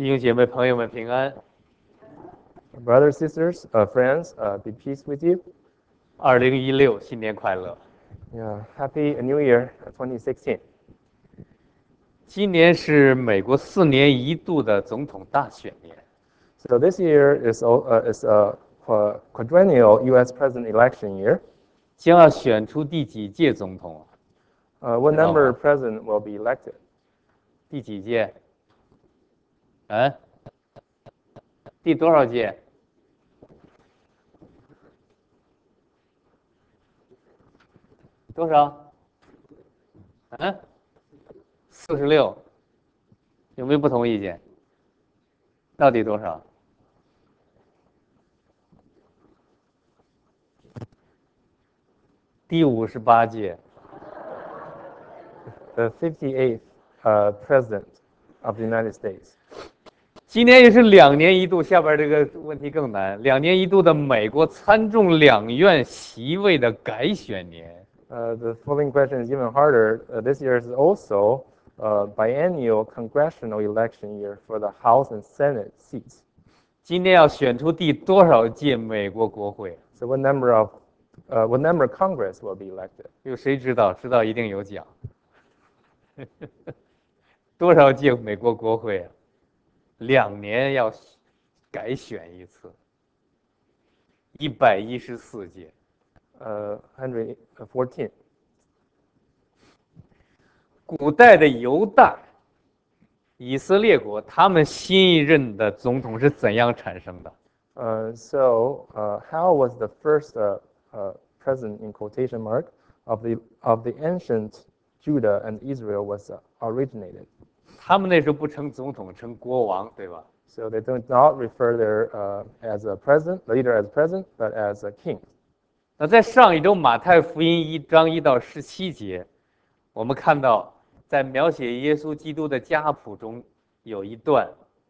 弟兄姐妹、朋友们平安。 Brothers, sisters, friends, be peace with you. 2016新年快乐！ Yeah, Happy New Year 2016. 今年是美国4年1度的总统大选年。 So this year is a quadrennial U.S. president election year. 将要选出第几届总统？ What 知道 number 吗？ of president will be elected? 第几届？第多少届？多少？46。有没有不同意见？到底多少？第58届。 The 58th president of the United States. 今年也是2年1度，下边这个问题更难。2年1度的美国参众两院席位的改选年。 The following question is even harder. This year is also biennial congressional election year for the House and Senate seats. 今年要选出第多少届美国国会？ So what number of Congress will be elected? 有谁知道？知道一定有奖。多少届美国国会啊？2年要改选一次，114届。 114. 古代的犹大、以色列国，他们新一任的总统是怎样产生的？ How was the first president in quotation mark of the ancient Judah and Israel was originated? 他们那时候不称总统，称国王，对吧？ So they do not refer there as a president, leader as president, but as a king. 那在上一周马太福音1章1到17节，我们看到在描写耶稣基督的家谱中有一段。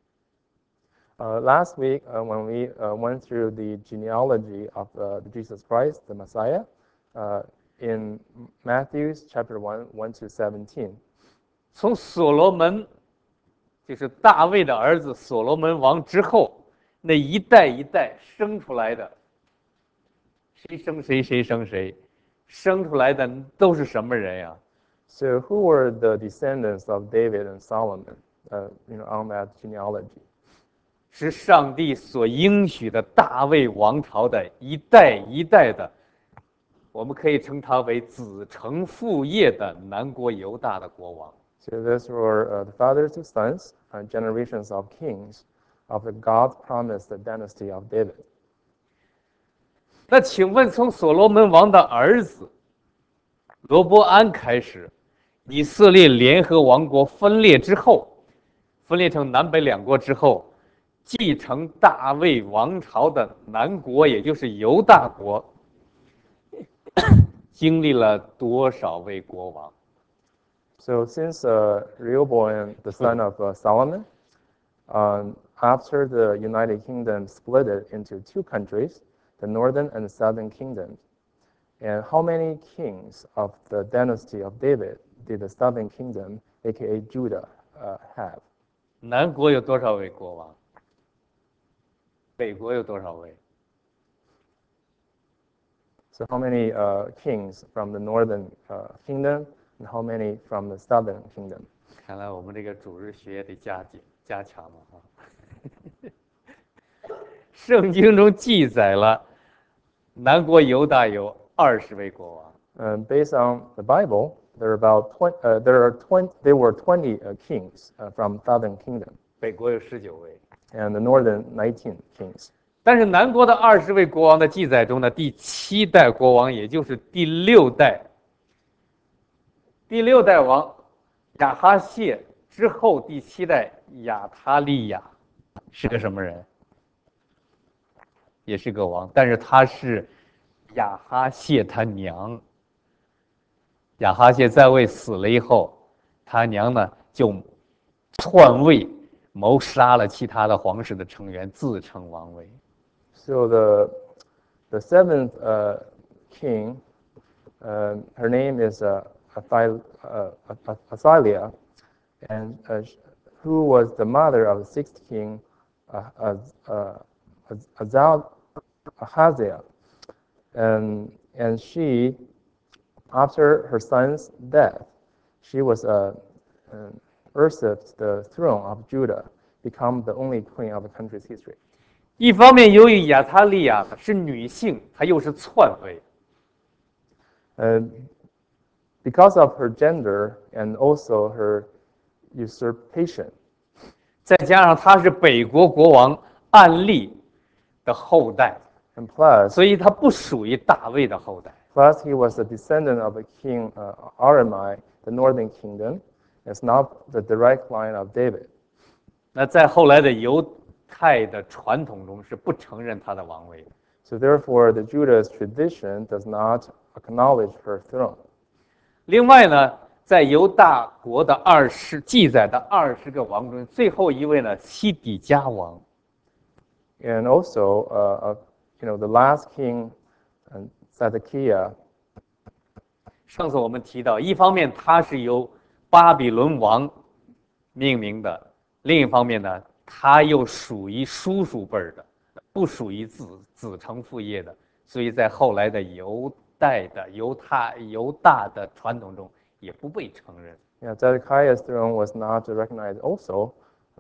Last week, when we went through the genealogy of Jesus Christ, the Messiah, in Matthew chapter 1 to 17, 从所罗门，就是大卫的儿子所罗门王之后，那一代一代生出来的，谁生谁，谁生谁，生出来的都是什么人呀？ so who were the descendants of David and Solomon, on that genealogy? 是上帝所应许的大卫王朝的一代一代的，我们可以称他为子承父业的南国犹大的国王。 So these were the fathers to sons, generations of kings of the God-promised dynasty of David. 那请问，从所罗门王的儿子罗波安开始，以色列联合王国分裂之后，分裂成南北两国之后，继承大卫王朝的南国，也就是犹大国，经历了多少位国王？ So since Rehoboam, the son of Solomon, after the United Kingdom split it into two countries, the northern and the southern kingdoms, and how many kings of the dynasty of David did the southern kingdom, aka Judah, have? 南国有多少位国王？北国有多少位？ So how many kings from the northern kingdom and how many from the southern kingdom? 看来我们这个主日学得加强了啊！圣经中记载了南国犹大有20位国王。 Based on the Bible, there were 20 kings from southern kingdom, 北国有19位。 and the northern 19 kings. 但是南国的20位国王的记载中呢，第7代国王，也就是第6代王亚哈谢之后，第7代亚他利亚是个什么人？也是个王，但是他是亚哈谢他娘。亚哈谢在位死了以后，他娘呢就篡位，谋杀了其他的皇室的成员，自称王位。 So the seventh king, her name is Athaliah, and who was the mother of the sixth king Ahaziah. And she, after her son's death, she was usurped the throne of Judah, become the only queen of the country's history. 一方面，由于亚他利亚是女性，她又是篡位， Because of her gender and also her usurpation, 再加上她是北国国王暗利的后代， and plus, 所以她不属于大卫的后代。 plus he was a descendant of the king Aramai, the northern kingdom. It's not the direct line of David. 那在后来的犹太的传统中是不承认他的王位的。 So therefore, the Judah's tradition does not acknowledge her throne. 另外呢，在犹大国的记载的20个王中，最后一位呢，西底家王。 And also, the last king, Zedekiah. 上次我们提到，一方面他是由巴比伦王命名的，另一方面呢，他又属于叔叔辈的，不属于子承父业的，所以在后来的犹大的传统中也不被承认。 Yeah, Zedekiah's throne was not recognized also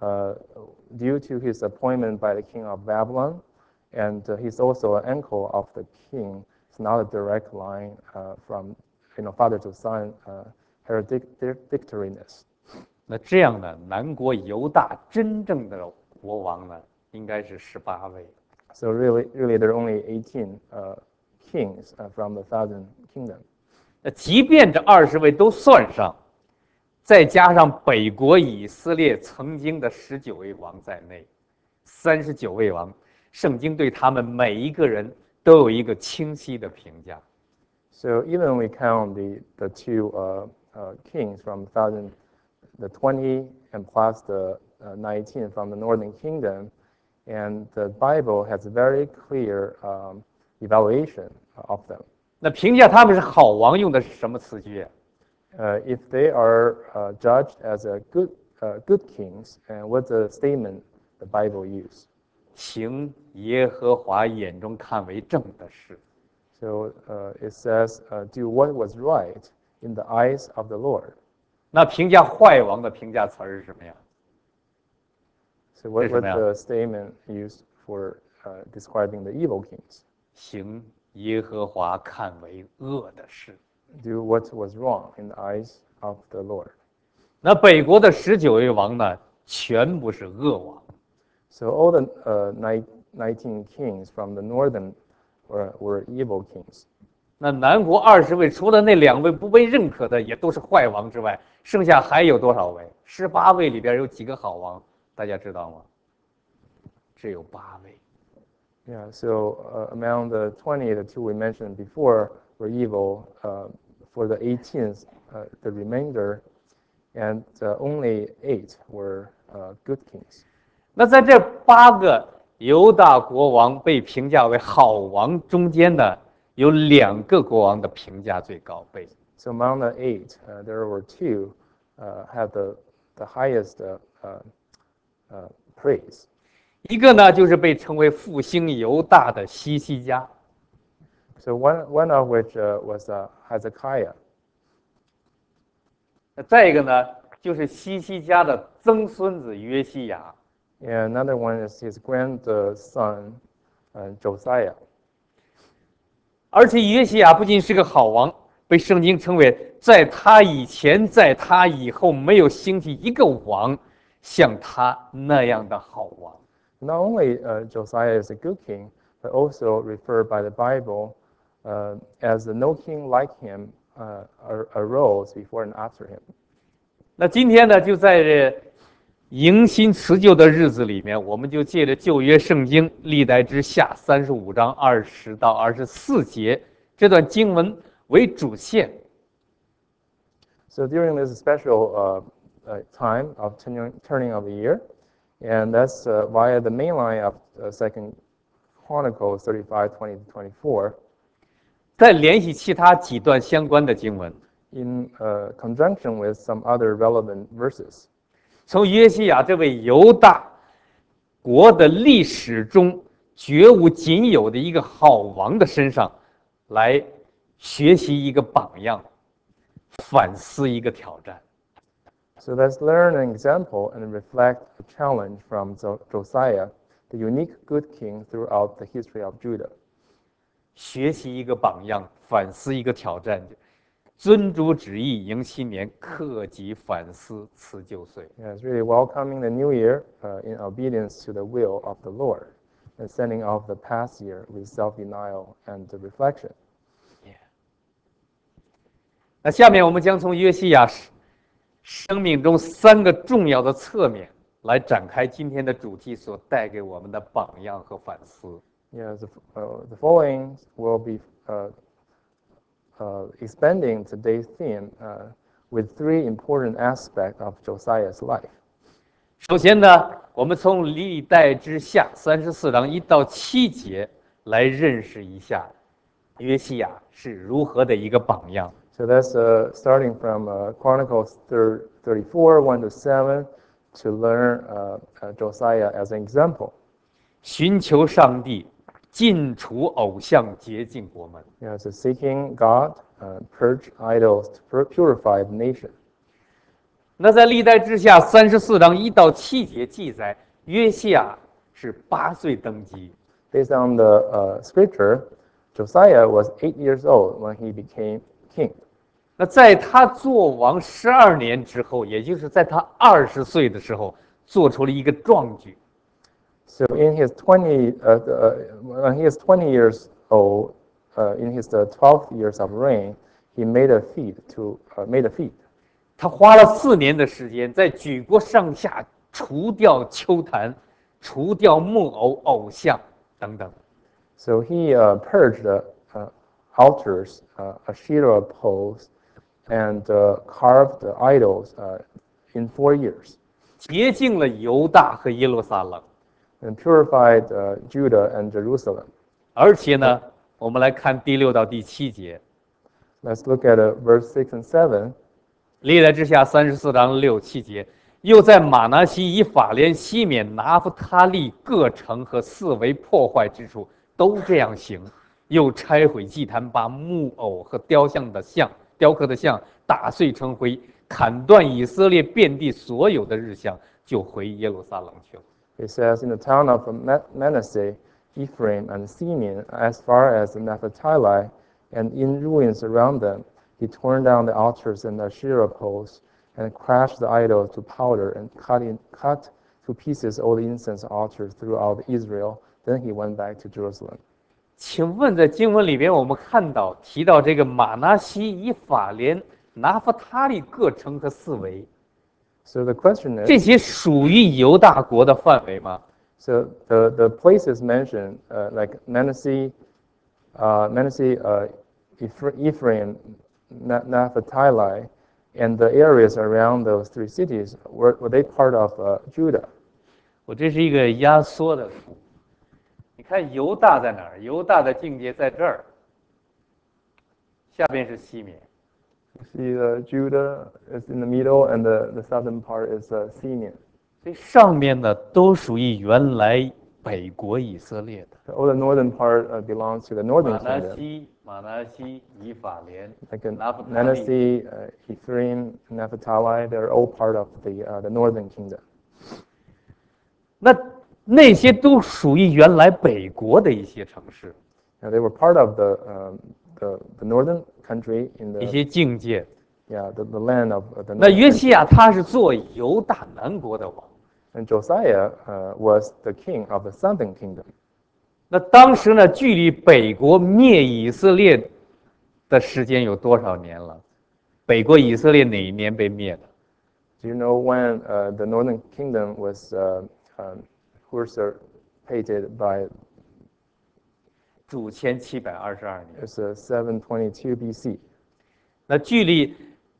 due to his appointment by the king of Babylon, and he's also an uncle of the king. It's not a direct line from father to son hereditariness. 那这样呢，南国犹大真正的国王呢，应该是18位。 So really, there are only 18 kings from the southern kingdom. 那即便这20位都算上，再加上北国以色列曾经的19位王在内，39位王，圣经对他们每一个人都有一个清晰的评价。 So even we count the two kings from the 20 and plus the 19 from the northern kingdom, and the Bible has a very clear evaluation of them. 那评价他们是好王用的是什么词句？ If they are judged as a good kings, and what's the statement the Bible use? 行耶和华眼中看为正的事。 So it says, do what was right in the eyes of the Lord. 那评价坏王的评价词是什么呀？ So what's the statement used for describing the evil kings? 行耶和华看为恶的事。 Do what was wrong in the eyes of the Lord. 那北国的19位王呢，全部是恶王。 So all the 19 kings from the northern were evil kings. 那南国20位，除了那2位不被认可的也都是坏王之外，剩下还有多少位？18位里边有几个好王？大家知道吗？只有8位。 Yeah, so among the 20, the two we mentioned before were evil. For the 18th, the remainder, and only 8 were good kings. 那在这8个犹大国王被评价为好王中间呢，有2个国王的评价最高，被 So among the 8, there were 2 had the highest praise. 一个呢就是被称为复兴犹大的西西家， So one of which was Hezekiah. 再一个呢就是西西家的曾孙子约西亚。 And another one is his grandson, Josiah. 而且约西亚不仅是个好王，被圣经称为在他以前、在他以后没有兴起一个王像他那样的好王。 Not only Josiah is a good king, but also referred by the Bible as no king like him arose before and after him. 那今天呢，就在这迎新辞旧的日子里面，我们就借着旧约圣经历代之下35章20到24节这段经文为主线。 So during this special time of turning of the year, and that's via the main line of 2 Chronicles 35:20-24. 再联系其他几段相关的经文， In conjunction with some other relevant verses. 从约西亚这位犹大国的历史中绝无仅有的一个好王的身上来学习一个榜样，反思一个挑战。 So let's learn an example and reflect a challenge from Josiah, the unique good king throughout the history of Judah. 学习一个榜样，反思一个挑战，遵主旨意迎新年，克己反思辞旧岁。 Yeah, it's really welcoming the new year in obedience to the will of the Lord and sending off the past year with self-denial and reflection. 那下面我们将从约西亚生命中3个重要的侧面来展开今天的主题所带给我们的榜样和反思。 Yeah, the following will be expanding today's theme with 3 important aspects of Josiah's life. 首先呢，我们从历代之下34章1到7节来认识一下约西亚是如何的一个榜样。 So that's starting from Chronicles 34, 1 to 7, to learn Josiah as an example. 寻求上帝，尽除偶像，洁净国门。 Yeah, so seeking God, purge idols to purify the nation. 那在历代之下34章1到7节记载，约西亚是8岁登基。 Based on the scripture, Josiah was 8 years old when he became king. 那在他做王12年之后，也就是在他20岁的时候，做出了一个壮举。 So in his when he is 20 years old, in his 12 years of reign, he made a feat. 他花了4年的时间，在举国上下除掉丘坛，除掉木偶、偶像等等。 So he purged altars, Asherah poles, and carved the idols in 4 years, 洁净了犹大和耶路撒冷。 and purified Judah and Jerusalem. 而且呢，我们来看第6到第7节， Let's look at verse 6 and 7. 历代之下34章6、7节，又在马拿西、以法莲、西缅、拿弗他利各城和四围破坏之处都这样行，又拆毁祭坛，把木偶和雕刻的像打碎成灰，砍断以色列遍地所有的日像，就回耶路撒冷去了。 It says, in the town of Manasseh, Ephraim, and Simeon, as far as Naphtali, and in ruins around them, he torn down the altars and the Asherah poles, and crashed the idols to powder, and cut to pieces all the incense altars throughout Israel. Then he went back to Jerusalem. 请问在经文里边，我们看到提到这个马拿西、以法莲、拿弗他利各城和四围， So the question 这 is, 些属于犹大国的范围吗？ so the places mentioned, like Manasseh, Ephraim, Naphtali, and the areas around those 3 cities, were they part of Judah? 我这是一个压缩的图。你看犹大在哪儿？犹大的境界在这儿，下边是西缅。 You see, Judah is in the middle, and the southern part is Simeon. 所以上面呢都属于原来北国以色列的。 All the northern part belongs to the northern 马拿 kingdom, 马拿西、以法莲、 like 拿弗他利。 Manasseh, Ephraim, Naphtali. They're all part of the northern kingdom. 那些都属于原来北国的一些城市， Now, they were part of the northern country in 一 the 些境界。 the land of the 那 northern 约西 country. 亚他是做犹大南国的王。 And Josiah was the king of the southern kingdom. 那当时呢，距离北国灭以色列的时间有多少年了？北国以色列哪一年被灭的？ Do you know when the northern kingdom was usurpated by? 主前722年。 It's 722 BC. 那距离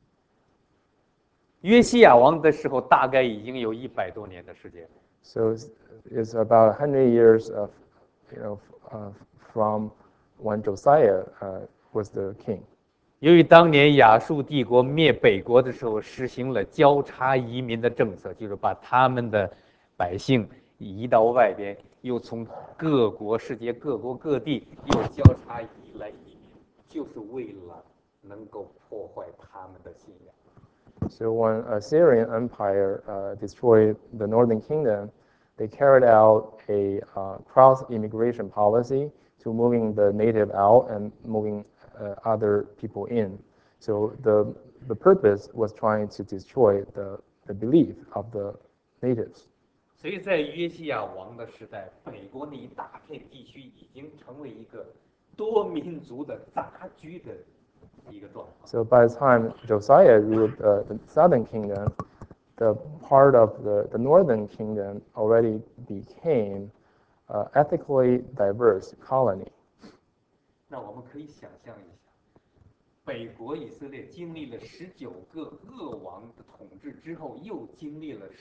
约西亚王的时候，大概已经有100多年的时间。 So it's about 100 years of, from when Josiah was the king. 由于当年亚述帝国灭北国的时候，实行了交叉移民的政策，就是把他们的百姓移到外边，又从世界各国各地又交叉移来移民，就是为了能够破坏他们的信仰。 So when Assyrian Empire destroyed the northern kingdom, they carried out a cross-immigration policy to moving the native out and moving other people in. So the purpose was trying to destroy the belief of the natives. 所以在约西亚王的时代，北国那一大片地区已经成为一个多民族的杂居的一个状况。 So by the time Josiah ruled the southern kingdom, the part of the northern kingdom already became ethnically diverse colony. 那我们可以想象一下，北国以色列经历了19个恶王的统治之后，又经历了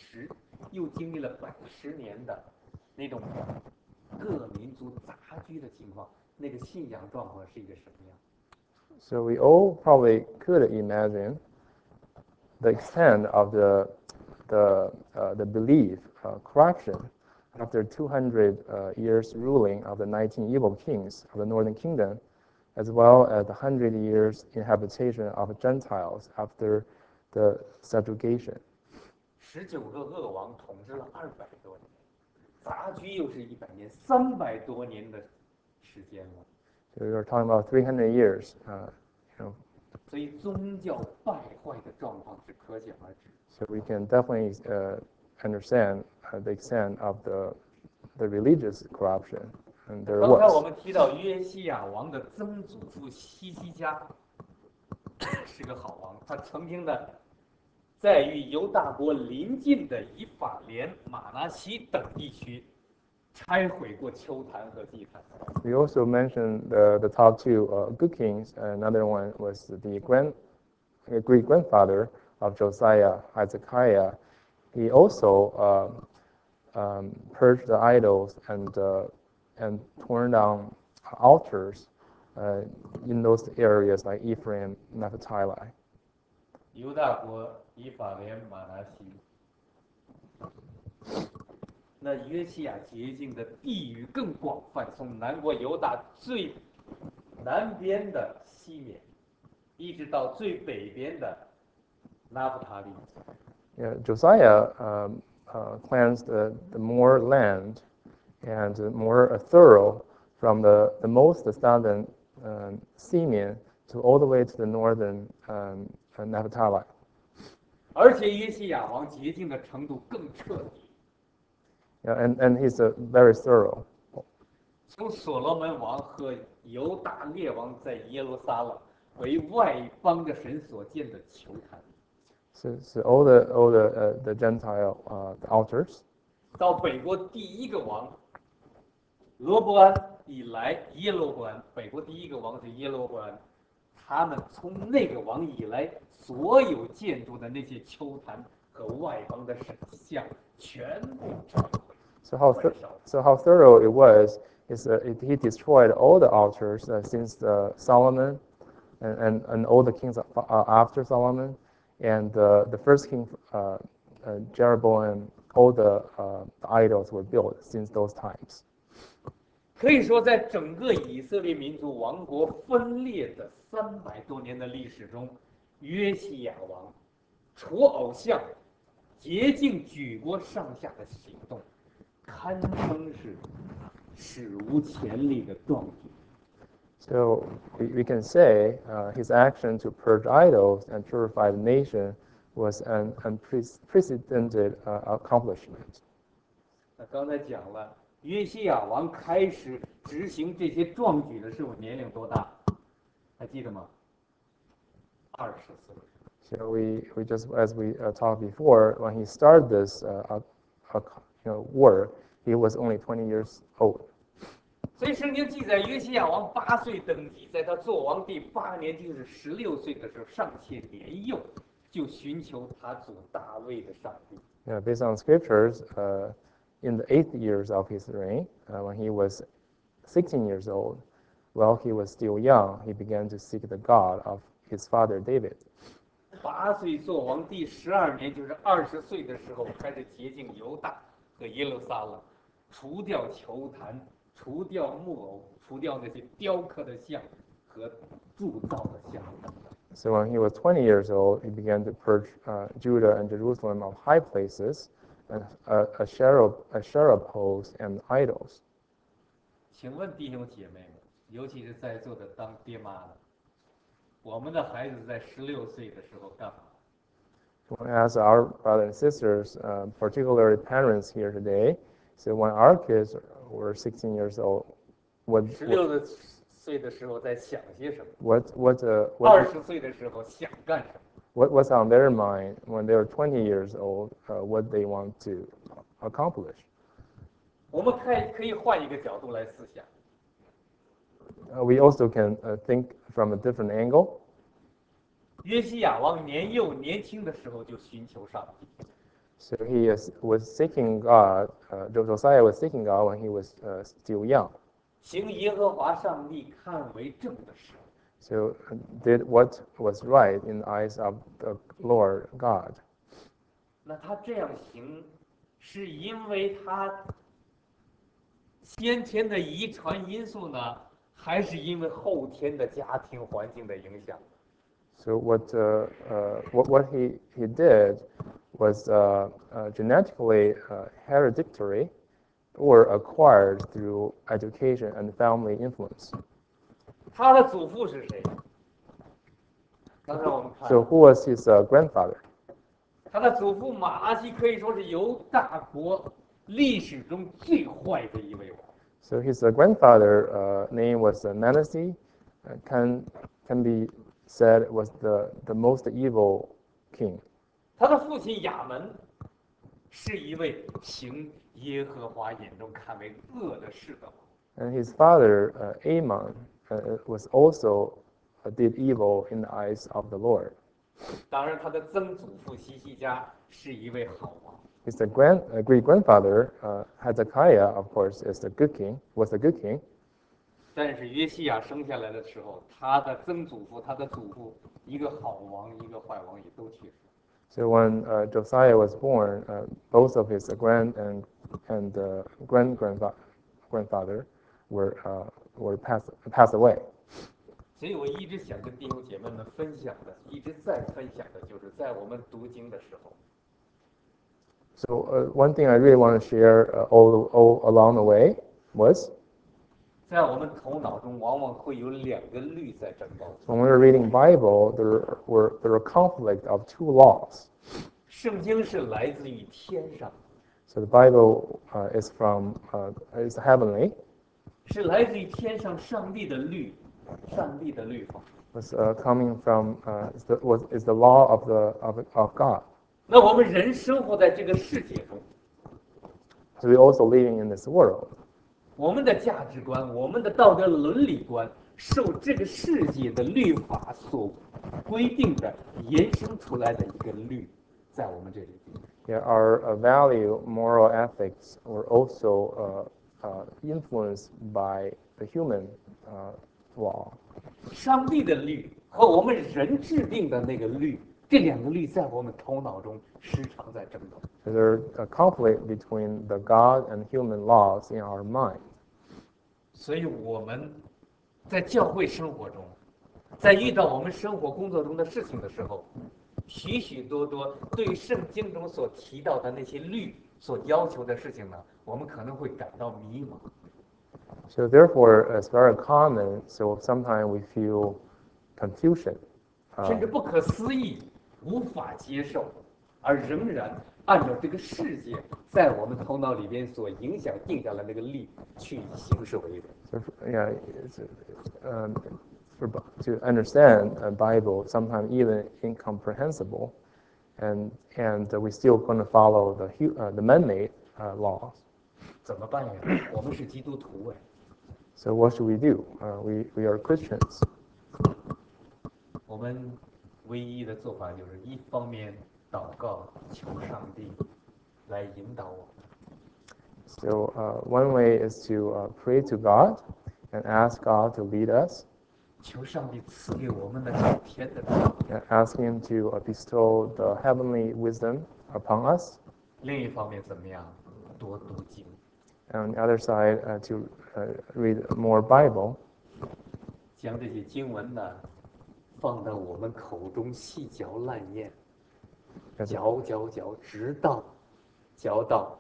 110年的那种各民族杂居的情况，那个信仰状况是一个什么样？ So we all probably could imagine the extent of the belief corruption after 200 years ruling of the 19 evil kings of the northern kingdom, as well as the 100 years inhabitation of Gentiles after the subjugation. 19个恶王统治了200多年，杂居又是100年，300多年的时间了。 So we are talking about 300 years. 所以宗教败坏的状况是可想而知。 So we can definitely understand the extent of the religious corruption. And there 刚才我 was. 们提到约西亚王的曾祖父西西家是个好王，他曾经呢在与犹大国邻近的以法莲、马拿西等地区拆毁过丘坛和祭坛。 We also mentioned the top two good kings. Another one was the great grandfather of Josiah, Hezekiah. He also purged the idols and torn down altars in those areas like Ephraim, Naphtali. 犹大国以法莲、马拿西。那约西亚洁净的地域更广泛，从南国犹大最南边的西缅，一直到最北边的拿弗他利。 Yeah, Josiah cleansed the more land and more thorough from the most southern Simeon to all the way to the northern Naphtali. 而且约西亚王洁净的程度更彻底。 Yeah, and he's very thorough. 从所罗门王和犹大列王在耶路撒冷为外邦的神所建的球坛， So all the Gentile altars. 到北国第一个王罗伯安以来，耶罗伯安，北国第一个王是耶罗伯安，他们从那个王以来，所有建筑的那些丘坛和外邦的神像全部拆毁。 So how thorough it was is he destroyed all the altars since Solomon and all the kings after Solomon, and the first king Jeroboam, all the idols were built since those times. 可以说，在整个以色列民族王国分裂的300多年的历史中，约西亚王除偶像、洁净举国上下的行动，堪称是史无前例的壮举。 So we can say his action to purge idols and purify the nation was an unprecedented accomplishment. 那刚才讲了，约西亚王开始执行这些壮举的时候，年龄多大？还记得吗？20岁。 So we just as we talked before, when he started this work, he was only 20 years old. 所以圣经记载，约西亚王8岁登基，在他做王第8年，就是16岁的时候，尚且年幼，就寻求他祖大卫的上帝。 Based on scriptures, in the 8th years of his reign, when he was 16 years old, while he was still young, he began to seek the God of his father David. 8岁做王，第12年，就是20岁的时候，开始洁净犹大和耶路撒冷，除掉球坛，除掉木偶，除掉那些雕刻的像和铸造的像等等。 So when he was 20 years old, he began to purge Judah and Jerusalem of high places, and cherub poles and idols. 请问弟兄姐妹们，尤其是在座的当爹妈的，我们的孩子在16岁的时候干嘛？ To ask our brothers and sisters, particularly parents here today, so when our kids were 16 years old, what 岁的时候在想些什么 ？20 岁的时候想干什么？ what was on their mind when they were 20 years old? What they want to accomplish? 我们可以换一个角度来思想。 We also can think from a different angle. 约西亚王年轻的时候就寻求上帝。 So he was seeking God. Josiah was seeking God when he was still young. 行耶和华上帝看为正的事。 So did what was right in the eyes of the Lord God. 那他这样行，是因为他先天的遗传因素呢，还是因为后天的家庭环境的影响？ So what he did was genetically hereditary or acquired through education and family influence. 他的祖父是谁？刚才我们看， So who was his grandfather? 他的祖父马拉西可以说是犹大国历史中最坏的一位王。 So his grandfather name was Manasseh. Can be said was the most evil king. 他的父亲亚门是一位行耶和华眼中看为恶的事的王。 And his father Amon was also did evil in the eyes of the Lord. 当然，他的曾祖父西西家是一位好王。 His great grandfather Hezekiah, of course, is the good king. Was a good king. 但是约西亚生下来的时候，他的曾祖父、他的祖父，一个好王，一个坏王也都去世。 So when Josiah was born, both of his grandfather were passed away. 所以我一直想跟弟兄姐妹们分享的，一直在分享的，就是在我们读经的时候， So one thing I really want to share all along the way was 在我们头脑中往往会有两个律在争斗。 when we were reading Bible, there were conflict of two laws. 圣经是来自于天上， So the Bible is heavenly. 是来自于天上上帝的律，上帝的律法。 Was coming from is the law of God. 那我们人生活在这个世界中， So we also living in this world. 我们的价值观、我们的道德伦理观，受这个世界的律法所规定的延伸出来的一个律，在我们这里。 Yeah, our value, moral ethics were also influenced by the human law. 上帝的律和我们人制定的那个律，这两个律在我们头脑中时常在争斗。 So there's a conflict between the God and human laws in our mind. 所以我们在教会生活中，在遇到我们生活工作中的事情的时候，许许多多对圣经中所提到的那些律所要求的事情呢，我们可能会感到迷茫。 So therefore, it's very common. So sometimes we feel confusion. 甚至不可思议，无法接受，而仍然按照这个世界在我们头脑里边所影响定下来那个律去行事为人。 So yeah, to understand a Bible, sometimes even incomprehensible, and we still going to follow the man-made laws. 怎么办呀？我们是基督徒哎， So what should we do? We are Christians. 我们唯一的做法就是一方面祷告，求上帝来引导我们。 So one way is to pray to God and ask God to lead us. 求上帝赐给我们的属天的智慧。 Ask Him to bestow the heavenly wisdom upon us. 另一方面怎么样？多读经， And on the other side, to read more Bible, 将这些经文呢放到我们口中细嚼烂咽， 嚼，直到嚼到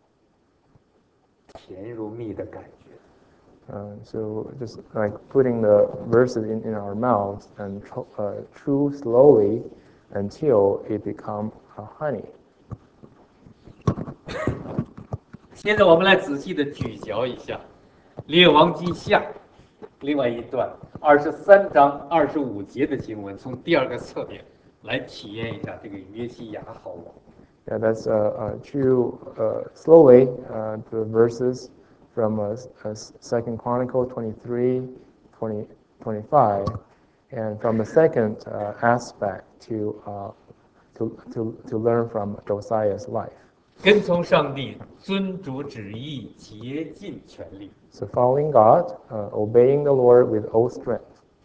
甜如蜜的感觉。 so just like putting the verses in our mouths and chew slowly until it become honey. 现在我们来仔细的咀嚼一下《列王记下》另外一段23章25节的经文，从第二个侧面来体验一下这个约西亚好王。 Yeah, that's chew slowly the verses from Second Chronicle 23, 20, 25, and from the second aspect to learn from Josiah's life. 跟从上帝，遵主旨意，竭尽全力。 So following God, obeying the Lord with all strength.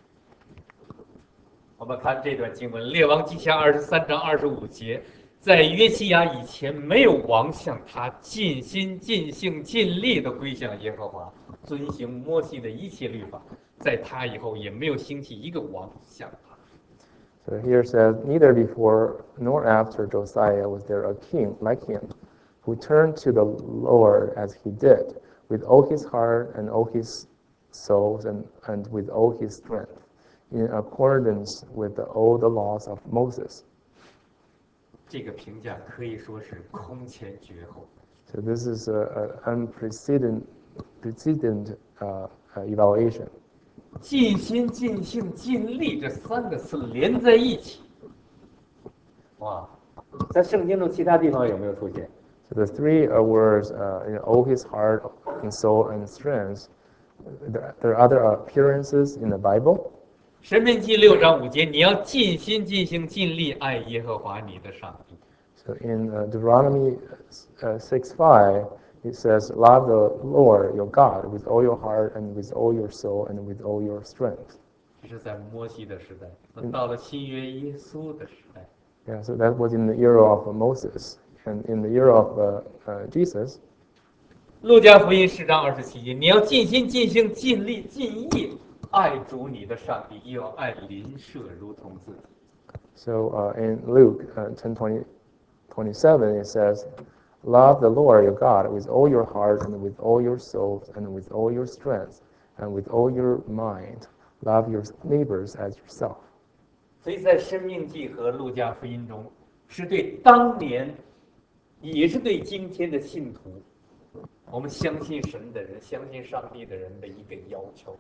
我们看这段经文，《列王记下》23章25节，在约西亚以前，没有王像他尽心、尽性、尽力的归向耶和华，遵行摩西的一切律法。在他以后，也没有兴起一个王像他。 So here says, neither before nor after Josiah was there a king like him, who turned to the Lord as he did, with all his heart and all his soul and with all his strength, in accordance with all the laws of Moses. 这个评价可以说是空前绝后。 So this is an unprecedented evaluation. 尽心、尽性、尽力这3个字连在一起，哇，在圣经中其他地方有没有出现？ So the three words, all his heart and soul and strength, there are other appearances in the Bible. 申命记6章5节，你要尽心、尽性、尽力爱耶和华你的上帝。 So in Deuteronomy 6:5, it says, love the Lord your God with all your heart and with all your soul and with all your strength. 这是在摩西的时代。那到了新约耶稣的时代， Yeah, so that was in the era of Moses. And in the era of Jesus, 路加福音10章27节，你要尽心、尽性、尽力、尽意爱主你的上帝，又要爱邻舍如同自己。 so in Luke 10:27, it says, love the Lord your God with all your heart and with all your soul and with all your strength and with all your mind. Love your neighbors as yourself. 所以在申命记和路加福音中，是对当年，也是对今天的信徒，我们相信神的人、相信上帝的人的一个要求。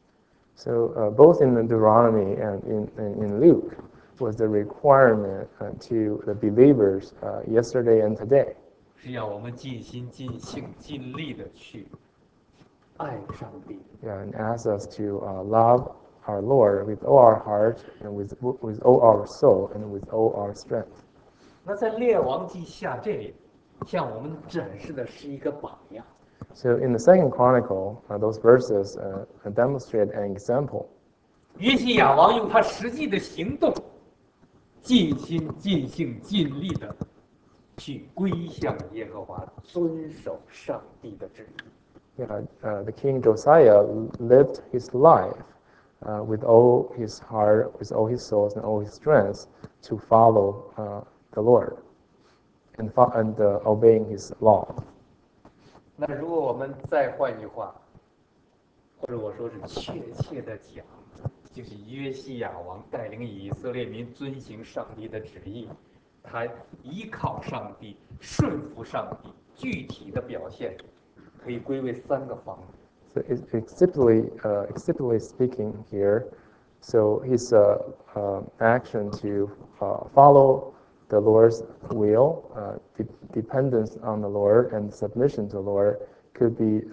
So both in Deuteronomy and in Luke was the requirement to the believers yesterday and today. 是要我们尽心、尽性、尽力的去爱上帝。 Yeah, and asks us to love our Lord with all our heart and with all our soul and with all our strength. 那在列王记下这里，向我们展示的是一个榜样。 So in the Second Chronicle, those verses demonstrate an example. 约西亚王用他实际的行动，尽心、尽性、尽力的去归向耶和华，遵守上帝的旨意。 Yeah, the king Josiah lived his life with all his heart, with all his soul, and all his strength to follow the Lord and obeying his law. 那如果我们再换句话，或者我说是确切的讲，就是约西亚王带领以色列民遵行上帝的旨意，他依靠上帝，顺服上帝，具体的表现可以归为3个方面。 So explicitly speaking here, so his action to follow the Lord's will, dependence on the Lord, and submission to the Lord could be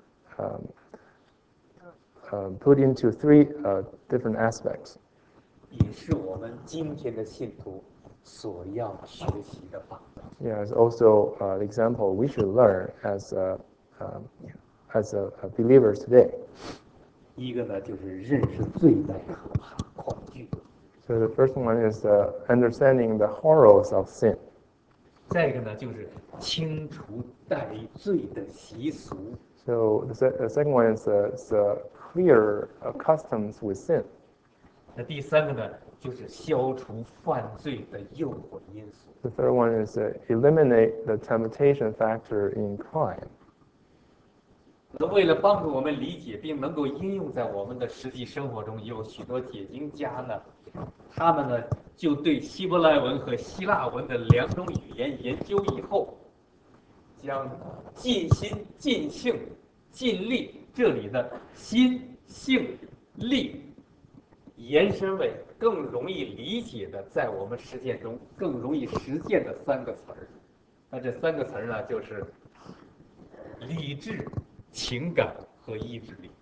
put into 3 different aspects. 也是我们今天的信徒所要学习的榜样。 Yeah, it's also the example we should learn as believers today. 一个呢就是认识罪的恐惧， So the first one is understanding the horrors of sin. 再一个呢就是清除带罪的习俗， So the second one is clear customs with sin. 那第三个呢就是消除犯罪的诱惑因素。 The third one is eliminate the temptation factor in crime. 那为了帮助我们理解并能够应用在我们的实际生活中，有许多解经家呢，他们呢就对希伯来文和希腊文的两种语言研究以后，将尽心、尽性、尽力这里的心、性、力延伸为更容易理解的，在我们实践中更容易实践的三个词儿。那这三个词儿呢，就是理智、情感和意志力。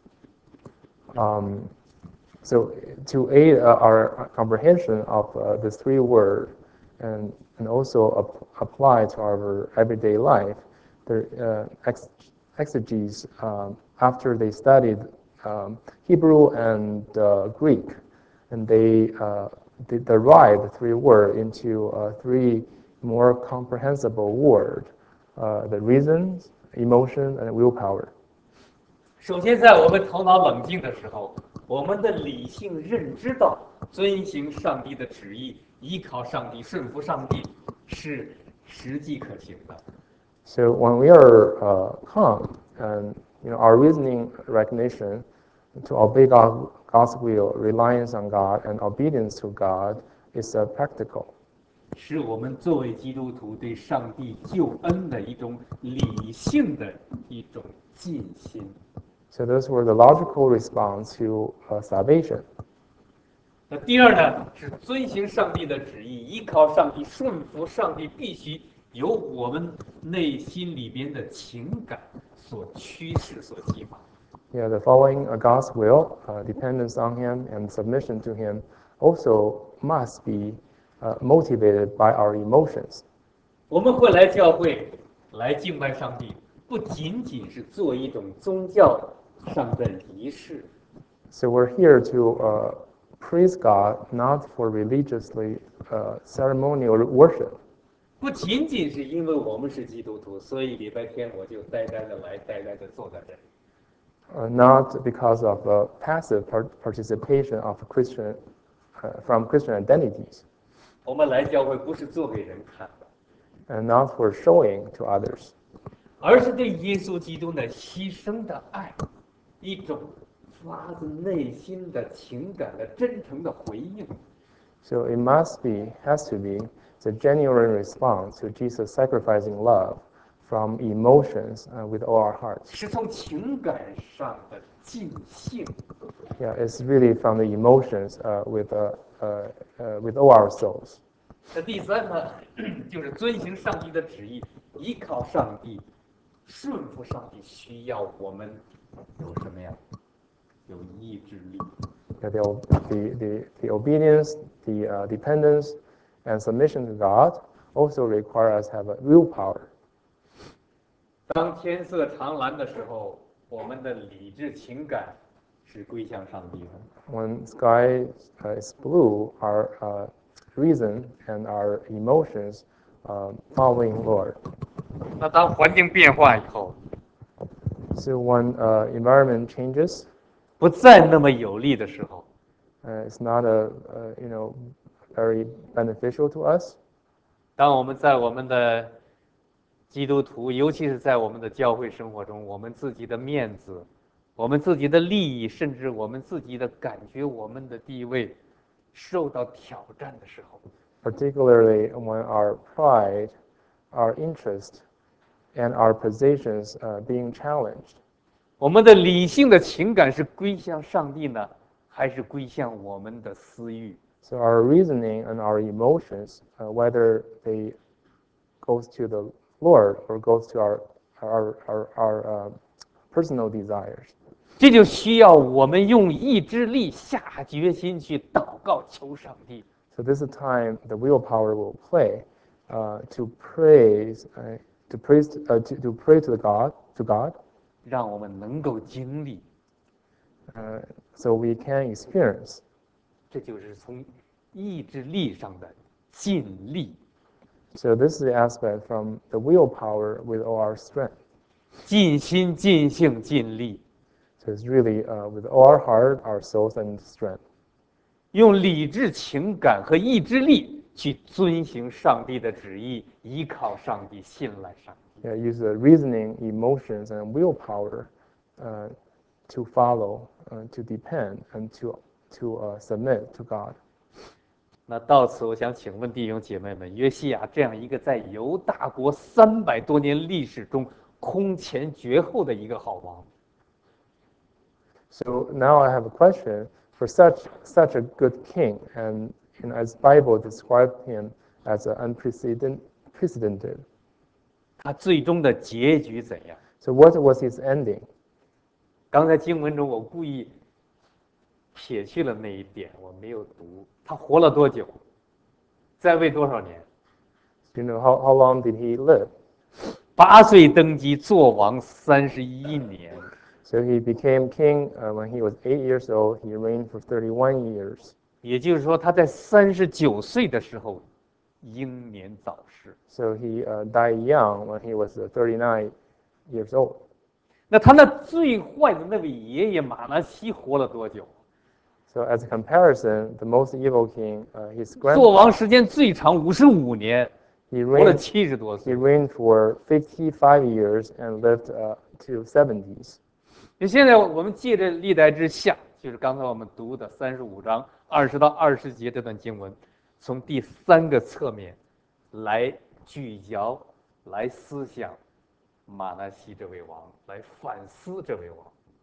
So to aid our comprehension of the three words and also apply to our everyday life, the exegetes, after they studied Hebrew and Greek, and they derived the three words into three more comprehensible words: the reasons, emotion, and willpower. 首先，在我们头脑冷静的时候，我们的理性认知到遵行上帝的旨意，依靠上帝，顺服上帝是实际可行的。 So when we are calm and our reasoning recognition to obey God's will, reliance on God, and obedience to God is practical. 是我们作为基督徒对上帝救恩的一种理性的一种尽心。 So those were the logical response to salvation. 那第二呢，是遵行上帝的旨意，依靠上帝，顺服上帝，必须由我们内心里边的情感所驱使、所激发。 Yeah, the following God's will, dependence on Him, and submission to Him also must be motivated by our emotions. 我们会来教会来敬拜上帝，不仅仅是做一种宗教上的仪式， So we're here to praise God not for religiously ceremonial worship. 不仅仅是因为我们是基督徒，所以礼拜天我就呆呆的来，呆呆的坐在这里。 Not because of passive participation of Christian from Christian identities, 我们来教会不是做给人看的， and not for showing to others, 而是对耶稣基督的牺牲的爱，一种发自内心的情感的真诚的回应。 so it has to be the genuine response to Jesus' sacrificing love from emotions with all our hearts. 是从情感上的尽兴。 Yeah, it's really from the emotions with all our souls. 那第三呢，就是遵行上帝的旨意，依靠上帝，顺服上帝，需要我们有什么呀？有意志力。 Yeah, the obedience, the dependence, and submission to God also require us to have a willpower. 当天色常蓝的时候，我们的理智情感是归向上帝的。 When sky is blue, our reason and our emotions following Lord. 那当环境变化以后， So when environment changes, 不再那么有利的时候， it's not very beneficial to us. 当我们在我们的基督徒，尤其是在我们的教会生活中，我们自己的面子、我们自己的利益，甚至我们自己的感觉、我们的地位受到挑战的时候， Particularly when our pride, our interest, and our positions being challenged. 我们的理性的情感是归向上帝呢，还是归向我们的私欲？ So our reasoning and our emotions, whether they goes to the Lord or goes to our personal desires. 这就需要我们用意志力下决心去祷告求上帝。 So this is a time the willpower will play to praise, to pray to God, 让我们能够经历 so we can experience. 这就是从意志力上的尽力。 So this is the aspect from the willpower with all our strength. 尽心、尽性、尽力， So it's really with all our heart, our souls, and strength. 用理智、情感和意志力去遵行上帝的旨意，依靠上帝，信赖上帝。 Yeah, use the reasoning, emotions, and willpower to follow, to depend, and to submit to God. 那到此，我想请问弟兄姐妹们，约西亚这样一个在犹大国300多年历史中空前绝后的一个好王， So now I have a question for such a good king, and as Bible described him as unprecedented. 他最终的结局怎样？ So what was his ending? 刚才经文中我故意撇去了那一点，我没有读。他活了多久？在位多少年？ You know, how long did he live? 8岁登基，做王31年。 So he became king when he was 8 years old. He reigned for 31 years. 也就是说，他在39岁的时候英年早逝。 So he died young when he was 39 years old. 那他那最坏的那位爷爷马拿西活了多久？ So as a comparison, the most evil king, his 做王 grandpa, 时间最长55年， he 活了 reigned 70多 he 岁。 reigned for 55 years and lived to 70s. 那现在我们借着历代之下，就是刚才我们读的35章20到20节这段经文，从第3个侧面来聚焦、来思想马拿西这位王，来反思这位王。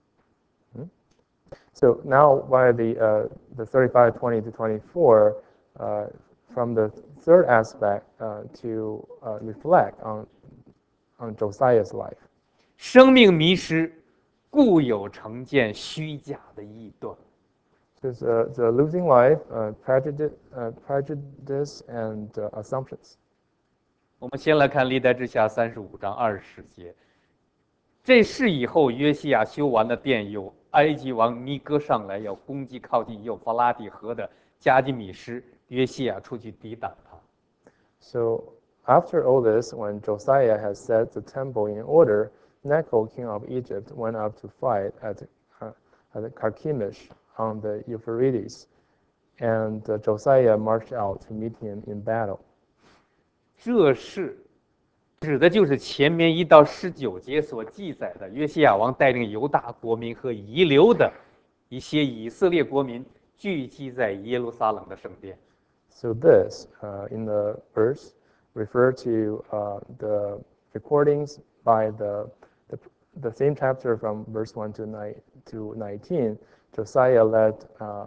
So now, by the 35:20 to 24, from the third aspect to reflect on Josiah's life. 生命迷失，固有成见虚假的臆断。 There's the losing life, prejudice, and assumptions. 我们先来看历代志下35章20节。这事以后，约西亚修完了殿，有埃及王尼哥上来要攻击靠近幼发拉底河的加基米施，约西亚出去抵挡他。 So after all this, when Josiah had set the temple in order, Necho, king of Egypt, went up to fight at Carchemish on the Euphrates, and Josiah marched out to meet him in battle. 这事指的就是前面1到19节所记载的约西亚王带领犹大国民和遗留的一些以色列国民聚集在耶路撒冷的圣殿。 So this, in the verse, refer to the recordings by the same chapter from verse 1 to 19. Josiah led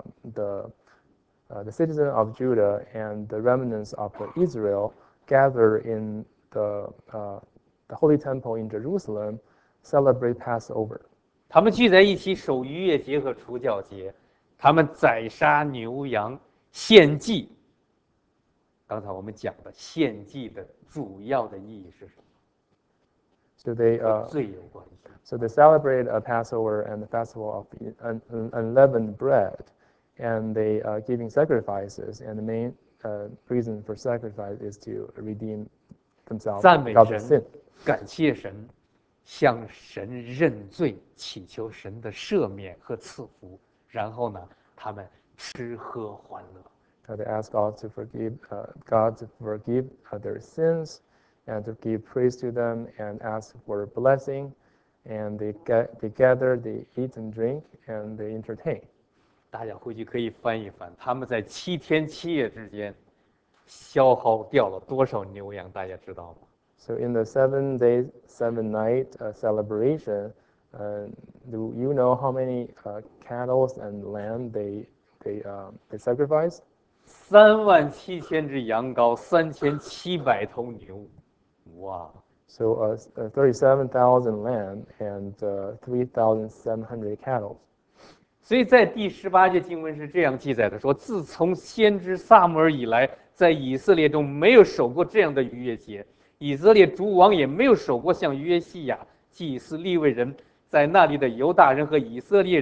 the citizens of Judah and the remnants of Israel gather in the Holy Temple in Jerusalem, celebrate Passover. 他们聚在一起守逾越节和除酵节，他们宰杀牛羊献祭。刚才我们讲的献祭的主要的意义是什么？ So they 和罪有关系。 So they celebrate a Passover and the festival of unleavened bread, and they giving sacrifices. And the main reason for sacrifice is to redeem themselves 赞美 out of 神 sin.， 感谢神，向神认罪，祈求神的赦免和赐福。然后呢，他们吃喝欢乐。 They ask God to forgive their sins, and to give praise to them, and ask for blessing. And they gather, they eat and drink, and they entertain. 大家回去可以翻一翻，他们在7天7夜之间消耗掉了多少牛羊，大家知道吗？ So in the 7 day, 7 night celebration, do you know how many cattle and lamb they sacrifice? 37000只羊羔，3700头牛，哇！ So 37,000 lamb and 3,700 cattle. 所以在第18节经文是这样记载的：说，自从先知撒母耳以来，在以色列中没有守过这样的逾越节，以色列诸王也没有守过像约西亚、祭司、利未人在那里的犹大人和以色列人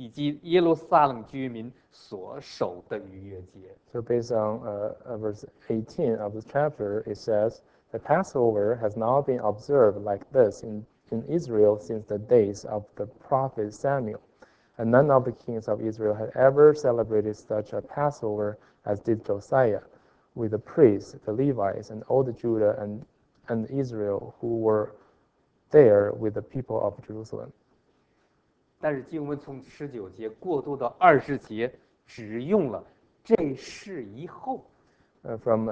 以及耶路撒冷居民所守的逾越节。 So based on verse 18 of this chapter, it says, the Passover has not been observed like this in Israel since the days of the prophet Samuel. And none of the kings of Israel had ever celebrated such a Passover as did Josiah, with the priests, the Levites, and all the Judah and Israel who were there with the people of Jerusalem. 但是经文从19节过渡到20节，只用了这事以后。 From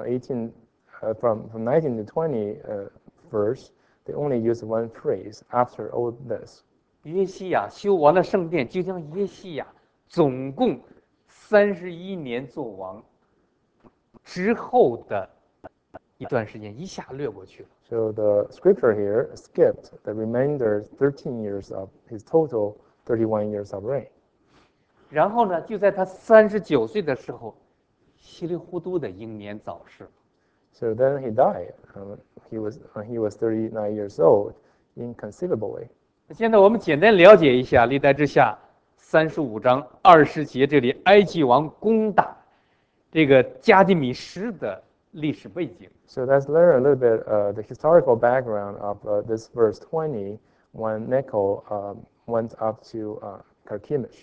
19 to 20 verse, they only use one phrase after all this. 约西亚修完了圣殿，就将约西亚总共31年做王之后的一段时间一下略过去了。 So the scripture here skipped the remainder 13 years of his total 31 years of reign. 然后呢，就在他39岁的时候，稀里糊涂的英年早逝。 So then he died. He was 39 years old, inconceivably. 现在我们简单了解一下历代志下35章20节这里埃及王攻打这个加底米什的历史背景。 So let's learn a little bit the historical background of this verse 20 when Necho went up to Carchemish.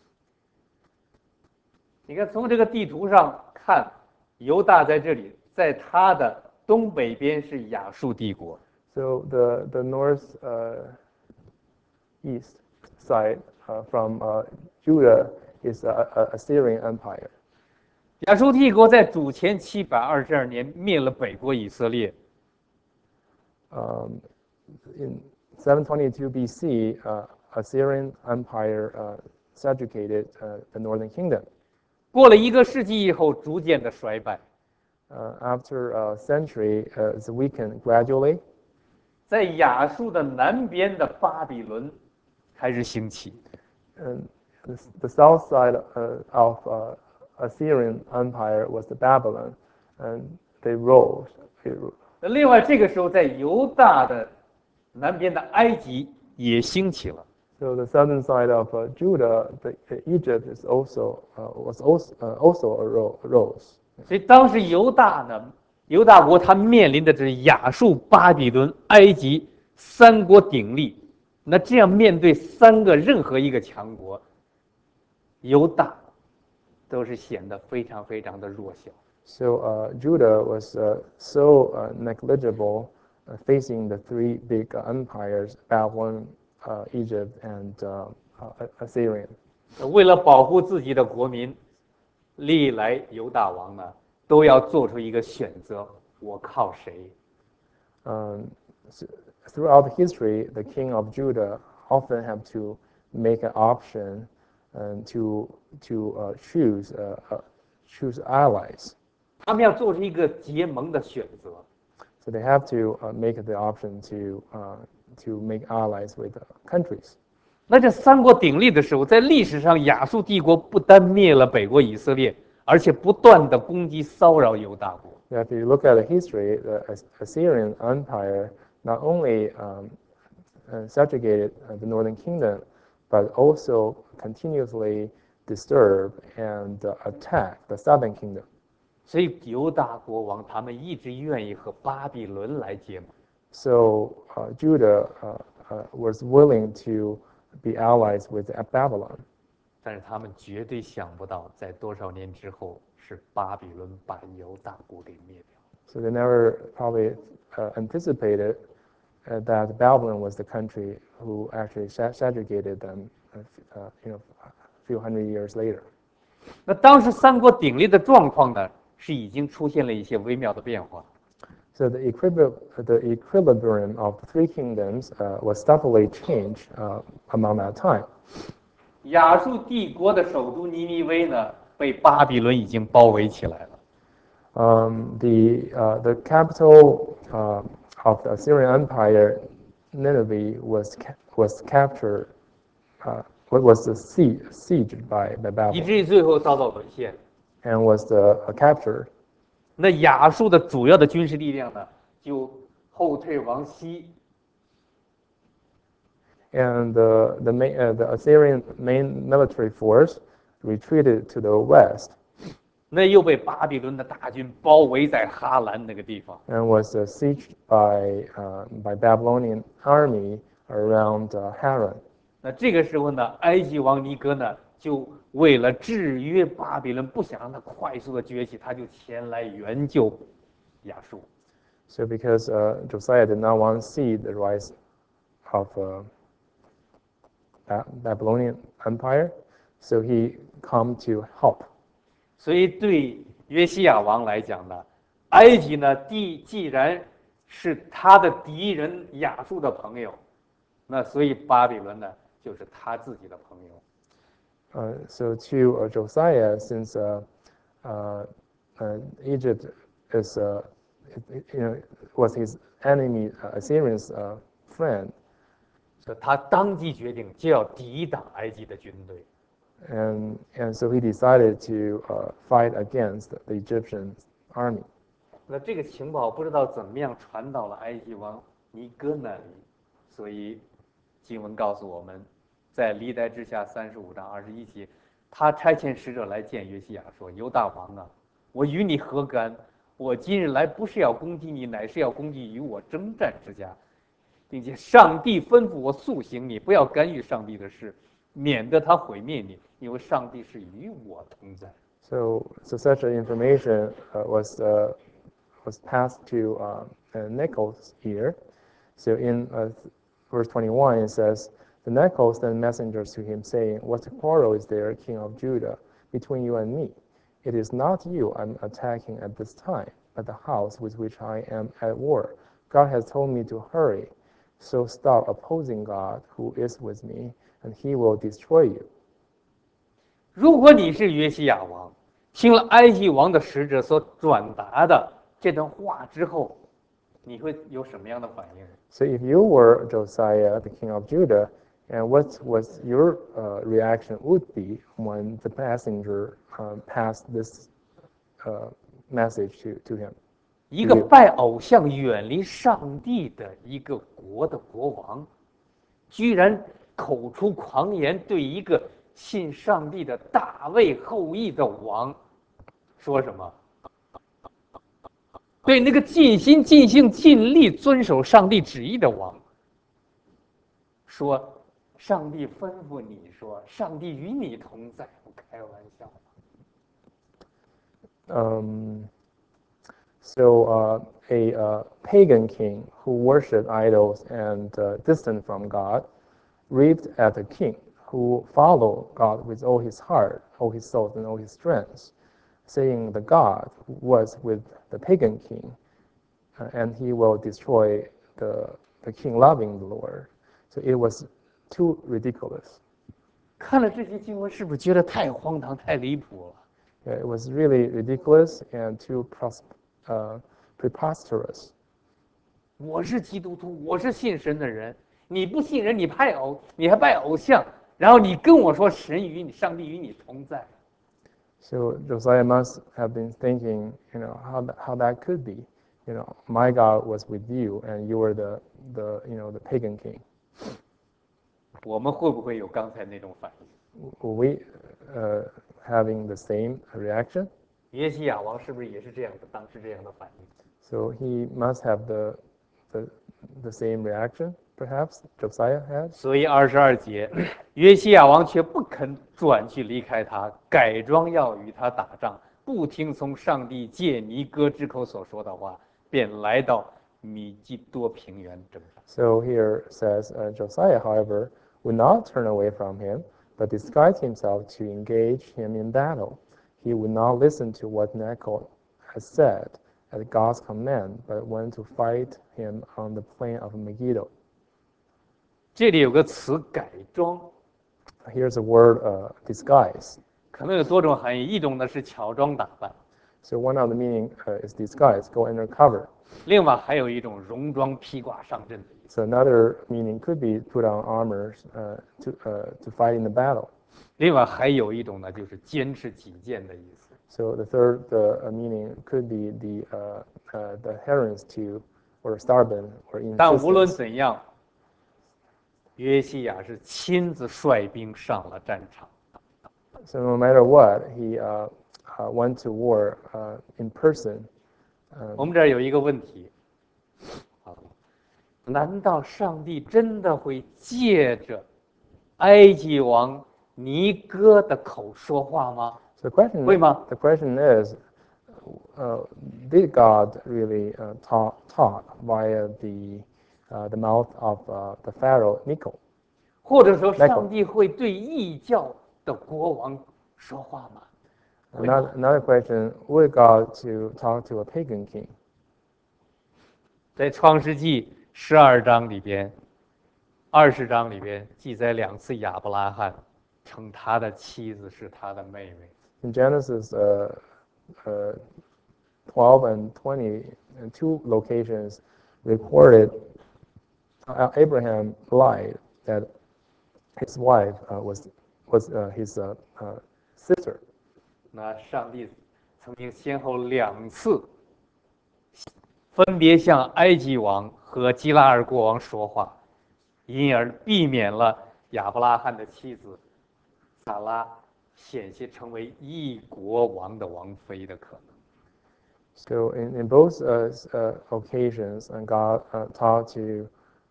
你看，从这个地图上看，犹大在这里，在它的东北边是亚述帝国。 So the north east side from Judah is Assyrian Empire. 亚述帝国在主前722年灭了北国以色列。 In 722 BC, Assyrian Empire subjugated the northern kingdom. 过了1个世纪以后，逐渐的衰败。 After a century, it's weakened gradually. 在亚述的南边的巴比伦开始兴起。 And the south side of Assyrian Empire was the Babylon, and they rose. 那另外，这个时候在犹大的南边的埃及也兴起了。 So the southern side of Judah, Egypt is also arose. 所以当时犹大呢，犹大国它面临的是亚述、巴比伦、埃及3国鼎立。那这样面对3个任何一个强国，犹大都是显得非常非常的弱小。 So Judah was so negligible facing the 3 big empires, Babylon, Egypt, and Assyrian. 为了保护自己的国民，历来犹大王呢都要做出一个选择：我靠谁？ Throughout history, the king of Judah often have to make an option and to choose allies. 他们要做出一个结盟的选择。 So they have to make the option to make allies with countries. 那这3国鼎立的时候，在历史上，亚述帝国不单灭了北国以色列，而且不断的攻击骚扰犹大国。 If you look at the history, the Assyrian Empire not only subjugated the northern kingdom, but also continuously disturb and attack the southern kingdom. 所以犹大国王他们一直愿意和巴比伦来结盟。 So Judah was willing to be allies with Babylon. 但是他们绝对想不到，在多少年之后，是巴比伦把犹大国给灭掉。 So they never probably anticipated that Babylon was the country who actually subjugated them, a few hundred years later. 那当时3国鼎立的状况呢，是已经出现了一些微妙的变化。 So the equilibrium of the 3 kingdoms was subtly changed among that time. 亚述帝国的首都尼尼微呢，被巴比伦已经包围起来了。 The capital of the Assyrian Empire, Nineveh, was captured. Was sieged by 以 Babylon 至于最后遭到沦陷。 and was captured. 那亚述的主要的军事力量呢，就后退往西， And the Assyrian main military force retreated to the west 那又被巴比伦的大军包围在哈兰那个地方。 and was sieged by Babylonian army around Haran. 那这个时候呢，埃及王尼哥呢，就为了制约巴比伦，不想让他快速的崛起，他就前来援救亚述。 So because Josiah did not want to see the rise of Babylonian Empire, so he come to help. 所以对约西亚王来讲呢，埃及呢，既然是他的敌人亚述的朋友，那所以巴比伦呢，就是他自己的朋友。 So to Josiah, since Egypt is, was his enemy, Assyrian's friend, 所以他当即决定就要抵挡埃及的军队。 and so he decided to fight against the Egyptian army. 那这个情报不知道怎么样传到了埃及王尼哥那里，所以经文告诉我们，在历代志下35章21节，他差遣使者来见约西亚，说：“犹大王啊，我与你何干？我今日来不是要攻击你，乃是要攻击与我征战之家，并且上帝吩咐我速行，你不要干预上帝的事，免得他毁灭你，因为上帝是与我同在。” So such information was passed to Nechal's ear. So in verse 21, it says, "The Nechal sent messengers to him, saying, What quarrel is there, king of Judah, between you and me? It is not you I'm attacking at this time, but the house with which I am at war. God has told me to hurry. So stop opposing God, who is with me, and he will destroy you." 如果你是约西亚王，听了埃及王的使者所转达的这段话之后，你会有什么样的反应？ So if you were Josiah, the king of Judah, and what was your reaction would be when the messenger passed this message to him? 一个拜偶像、远离上帝的一个国的国王，居然口出狂言，对一个信上帝的大卫后裔的王说什么？对那个尽心尽性尽力遵守上帝旨意的王说：“上帝吩咐你说，上帝与你同在。”不开玩笑。 So a pagan king who worshipped idols and distant from God raved at a king who followed God with all his heart, all his soul, and all his strength, saying the God was with the pagan king, and he will destroy the king loving the Lord. So it was too ridiculous. 看了这些经文，是不是觉得太荒唐、太离谱了？ Yeah, it was really ridiculous and too preposterous. 我是基督徒，我是信神的人，你不信人，你还拜偶像，然后你跟我说神与你、上帝与你同在。 So Josiah must have been thinking, how that could be. My God was with you, and you were the pagan king. 我们会不会有刚才那种反应？ Were we having the same reaction? 约西亚王是不是也是这样的？当时这样的反应？ So he must have the same reaction, perhaps Josiah had. 所以22节，约西亚王却不肯转去离开他，改装要与他打仗，不听从上帝借尼哥之口所说的话，便来到米基多平原征战。 So here says Josiah, however, would not turn away from him, but disguised himself to engage him in battle. He would not listen to what Nechal had said at God's command, but went to fight him on the plain of Megiddo. 这里有个词“改装”， Here's the word disguise. 可能有多种含义，一种呢是乔装打扮， So one of the meaning is disguise, go undercover. 另外还有一种戎装披挂上阵的意思， So another meaning could be put on armor to fight in the battle. 另外还有一种呢就是坚持己见的意思。 So the third meaning could be the adherence to or stubborn or 但无论 insistence. 怎样， 约西亚是亲自率兵上了战场。 So no matter what, he went to war in person. 我们这儿有一个问题，难道上帝真的会借着埃及王尼哥的口说话吗？ So the question is, did God really talk via the mouth of the Pharaoh Necho? 或者说，上帝会对异教的国王说话吗？ Another question, would God to talk to a pagan king? 在创世纪12章里边，20章里边记载2次亚伯拉罕称他的妻子是他的妹妹。 In Genesis 12 and 20, in two locations recorded, Abraham lied that his wife was his sister. 那上帝曾经先后2次分别向埃及王和基拉尔国王说话，因而避免了亚伯拉罕的妻子撒拉险些成为异国王的王妃的可能。 So in both occasions, and God talked to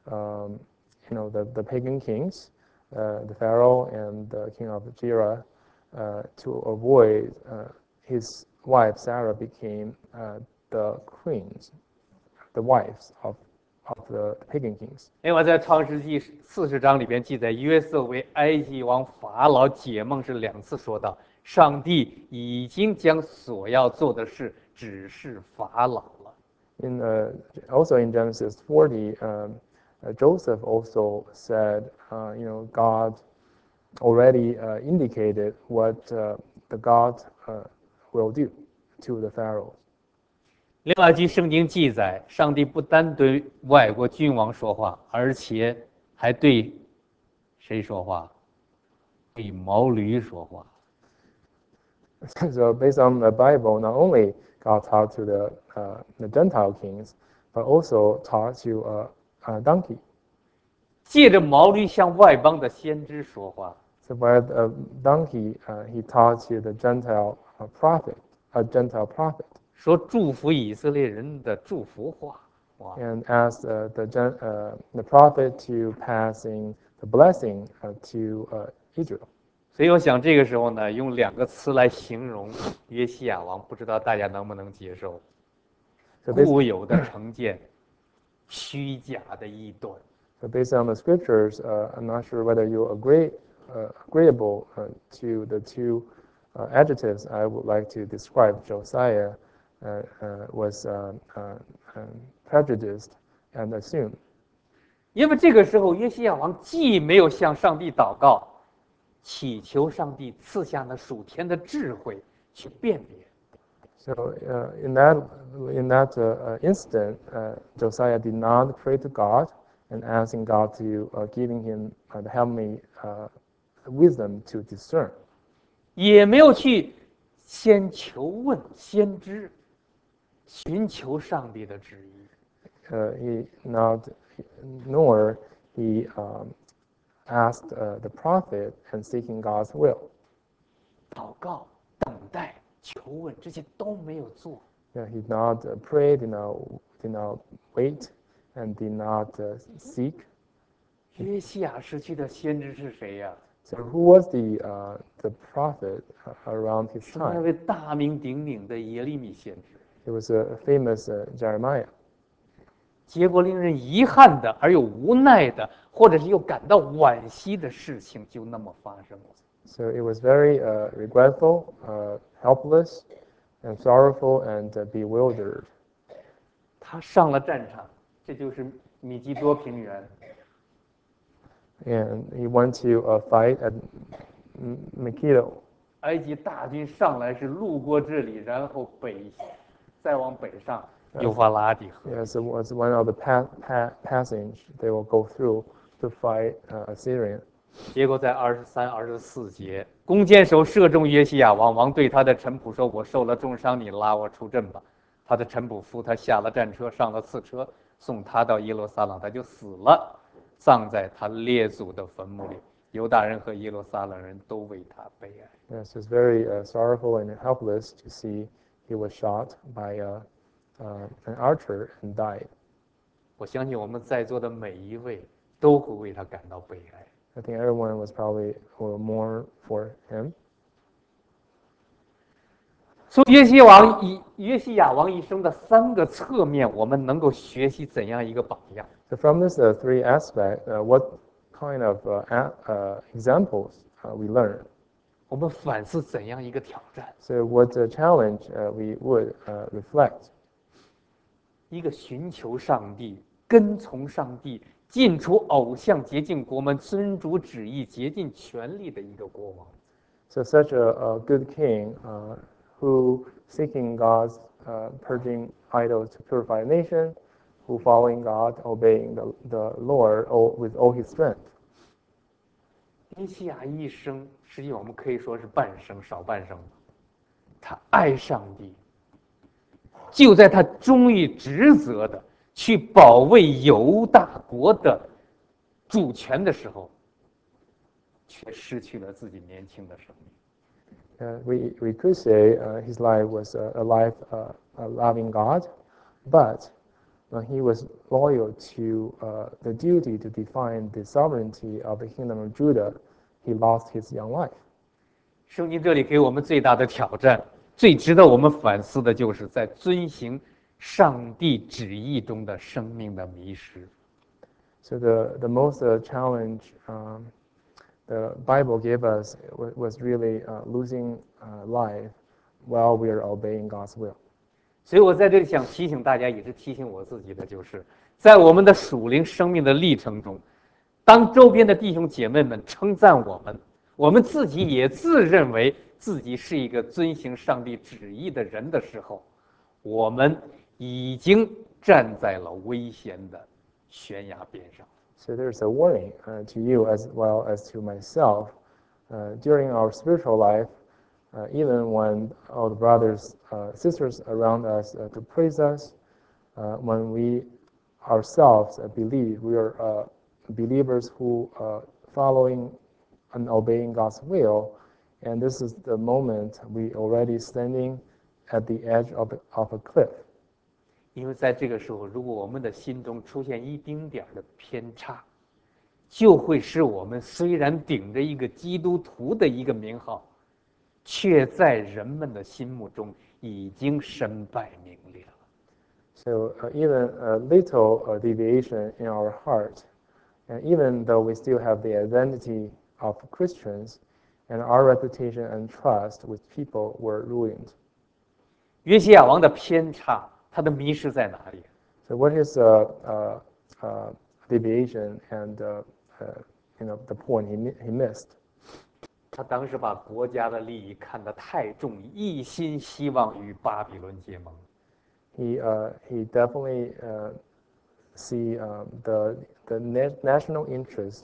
the pagan kings, the Pharaoh and the king of Gerar, to avoid his wife Sarah became the queens, the wives of the pagan kings. 另外，在创世纪40章里边记载，约瑟为埃及王法老解梦是2次说到，上帝已经将所要做的事指示法老了。 Also in Genesis 40, Joseph also said, God already indicated what the God will do to the Pharaoh. 另外，据圣经记载，上帝不单对外国君王说话，而且还对谁说话？对毛驴说话。 So based on the Bible, not only God talked to the Gentile kings, but also talked to a donkey. 借着毛驴向外邦的先知说话。 So by the donkey, he talked to the Gentile prophet, a Gentile prophet, 说祝福以色列人的祝福话。哇！ and asked the prophet to passing the blessing to Israel. 所以我想这个时候呢，用2个词来形容约西亚王，不知道大家能不能接受？ So based, 固有的成见，虚假的异端。 so based on the scriptures, I'm not sure whether you agreeable to the two adjectives I would like to describe Josiah was prejudiced and assumed. 因为这个时候，约西亚王既没有向上帝祷告，祈求上帝赐下那属天的智慧去辨别。 So in that instant, Josiah did not pray to God and asking God to giving him the heavenly wisdom to discern. 也没有去先求问先知，寻求上帝的旨意。 Nor he asked the prophet and seeking God's will. 祷告、等待、求问，这些都没有做。 He did not pray, did not wait, and did not seek. 约西亚时期的先知是谁呀？ So who was the prophet around his 是那 time? 位大名鼎鼎的耶利米先知。 It was a famous Jeremiah. 结果令人遗憾的，而又无奈的，或者是又感到惋惜的事情，就那么发生了。 So it was very regretful, helpless, and sorrowful, and bewildered. 他上了战场，这就是米基多平原。 And he went to fight at Megiddo. 埃及大军上来是路过这里，然后再往北上，幼发拉底河。 Yes, it was one of the passage they will go through to fight Assyrian. 结果在23、24节，弓箭手射中约西亚王，王对他的臣仆说：“我受了重伤，你拉我出阵吧。”他的臣仆扶他下了战车，上了刺车，送他到耶路撒冷，他就死了。 葬在他列祖的坟墓里。犹大人和耶路撒冷人都为他悲哀。 Yes, it's very sorrowful and helpless to see he was shot by an archer and died. 我相信我们在座的每一位都会为他感到悲哀。 I think everyone was probably will mourn for him. 从约西亚王一生的3个侧面，我们能够学习怎样一个榜样。 So from this three aspects, what kind of examples we learn? 我们反思怎样一个挑战？ So what challenge we would reflect? 一个寻求上帝、跟从上帝、尽除偶像、竭尽国门、尊主旨意、竭尽全力的一个国王。 So such a good king who seeking God's purging idols to purify a nation, who following God, obeying the Lord with all his strength. 约西亚一生，实际我们可以说是半生，少半生。他爱上帝，就在他忠于职责的去保卫犹大国的主权的时候，却失去了自己年轻的生命。 We could say his life was a life loving God, but when he was loyal to the duty to define the sovereignty of the kingdom of Judah, he lost his young life. 圣经这里给我们最大的挑战，最值得我们反思的，就是在遵行上帝旨意中的生命的迷失。 So the most challenge the Bible gave us was really losing life while we are obeying God's will. 所以我在这里想提醒大家，也是提醒我自己的，就是在我们的属灵生命的历程中，当周边的弟兄姐妹们称赞我们，我们自己也自认为自己是一个遵行上帝旨意的人的时候，我们已经站在了危险的悬崖边上。 So there's a warning to you as well as to myself. During our spiritual life, even when all the brothers, sisters around us to praise us, when we ourselves believe we are believers who following and obeying God's will, and this is the moment we already standing at the edge of a cliff. 因为在这个时候，如果我们的心中出现一丁点的偏差，就会使我们虽然顶着一个基督徒的一个名号，却在人们的心目中已经身败名裂了。 So even a little deviation in our heart, and even though we still have the identity of Christians, and our reputation and trust with people were ruined. 约西亚王的偏差，他的迷失在哪里？ So what is deviation and the point he missed? 他当时把国家的利益看得太重，一心希望与巴比伦结盟。 He definitely see the national interest,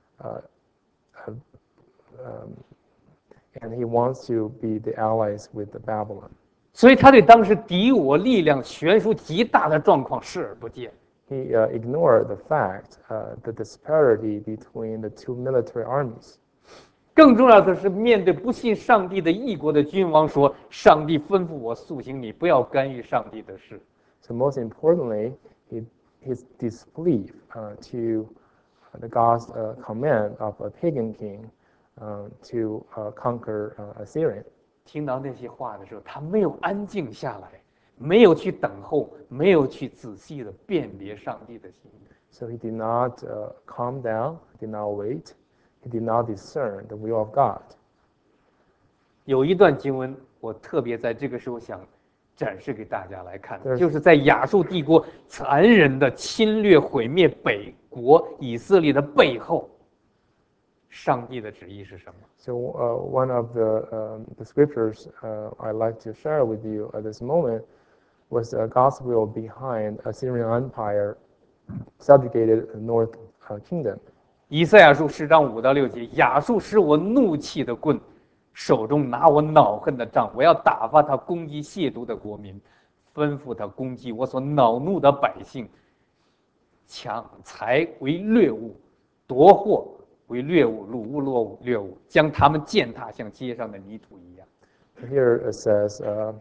and he wants to be the allies with the Babylon. 所以他对当时敌我力量悬殊极大的状况视而不见。 He ignored the fact the disparity between the two military armies. 更重要的是，面对不信上帝的异国的君王说：“上帝吩咐我速行，你不要干预上帝的事。” So most importantly, his disbelief to the God's command of a pagan king to conquer Assyria. 听到那些话的时候，他没有安静下来，没有去等候，没有去仔细的辨别上帝的心意。 So he did not calm down, did not wait, he did not discern the will of God. 有一段经文，我特别在这个时候想展示给大家来看， 对就是在亚述帝国残忍的侵略毁灭北国以色列的背后，上帝的旨意是什么？ So one of the scriptures I'd like to share with you at this moment was God's will behind Assyrian Empire subjugated the North Kingdom. 以赛亚书10章5到6节，亚述是我怒气的棍，手中拿我恼恨的杖，我要打发他攻击亵渎的国民，吩咐他攻击我所恼怒的百姓，抢财为掠物， 夺获为掠物，掳物落物掠物，将他们践踏像街上的泥土一样。 Here it says,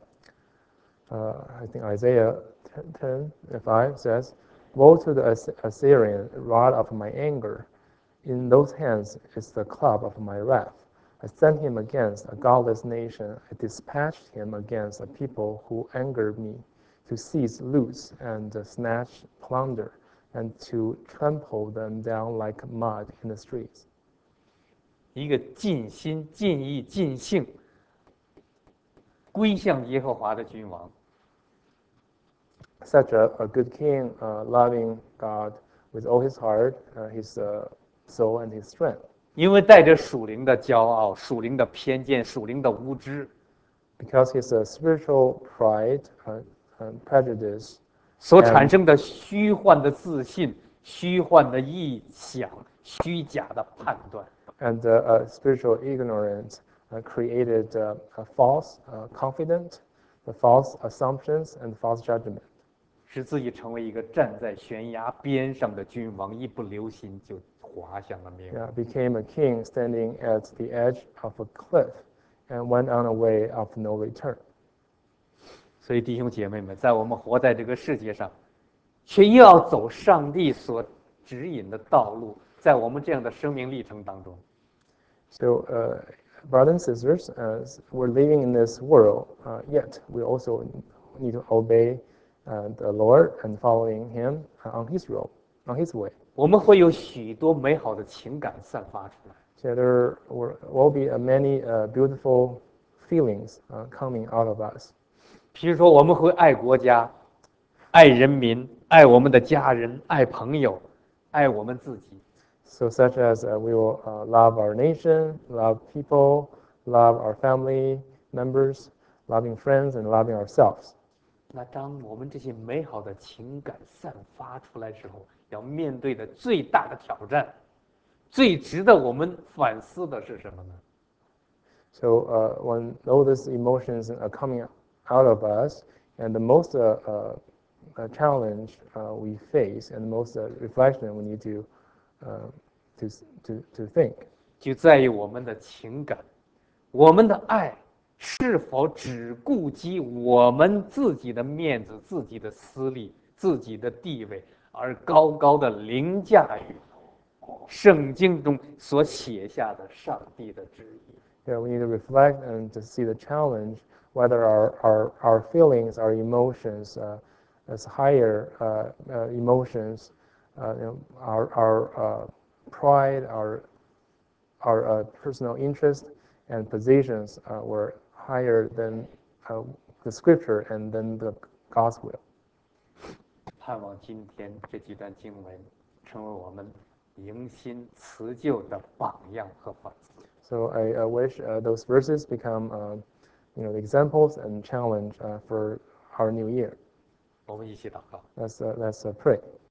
I think Isaiah 10:5 says, "Woe to the Assyrian rod of my anger! In those hands is the club of my wrath. I sent him against a godless nation. I dispatched him against a people who angered me, to seize loot and snatch plunder, and to trample them down like mud in the streets." 一个尽心尽意尽性归向耶和华的君王， Such a good king, loving God with all his heart, his soul, and his strength. 因为带着属灵的骄傲、属灵的偏见、属灵的无知， Because his spiritual pride and prejudice 所产生的虚幻的自信、虚幻的臆想、虚假的判断， and spiritual ignorance created a false confidence, the false assumptions, and false judgment. 使自己成为一个站在悬崖边上的君王，一不留心就滑向了灭亡。 Became a king standing at the edge of a cliff and went on a way of no return. 所以弟兄姐妹们，在我们活在这个世界上，却又要走上帝所指引的道路，在我们这样的生命历程当中， So, brothers and sisters, we're living in this world, yet we also need to obey the Lord and following Him on His road, on His way. 我们会有许多美好的情感散发出来。 So there will be many beautiful feelings coming out of us. 比如说，我们会爱国家、爱人民、爱我们的家人、爱朋友、爱我们自己。 So, such as we will love our nation, love people, love our family members, loving friends, and loving ourselves. 那当我们这些美好的情感散发出来之后，要面对的最大的挑战，最值得我们反思的是什么呢？ So, when all these emotions are coming out of us, and the most challenge we face, and the most reflection we need to think, 就在于我们的情感，我们的爱是否只顾及我们自己的面子、自己的私利、自己的地位，而高高的凌驾于圣经中所写下的上帝的旨意。 we need to reflect and to see the challenge whether our feelings, our emotions, as higher emotions, our pride, our personal interest and positions were higher than the scripture and then the God's will. 盼望今天这几段经文成为我们迎新辞旧的榜样和反思。 So I wish those verses become, the examples and challenge for our new year. 我们一起祷告。 Let's pray.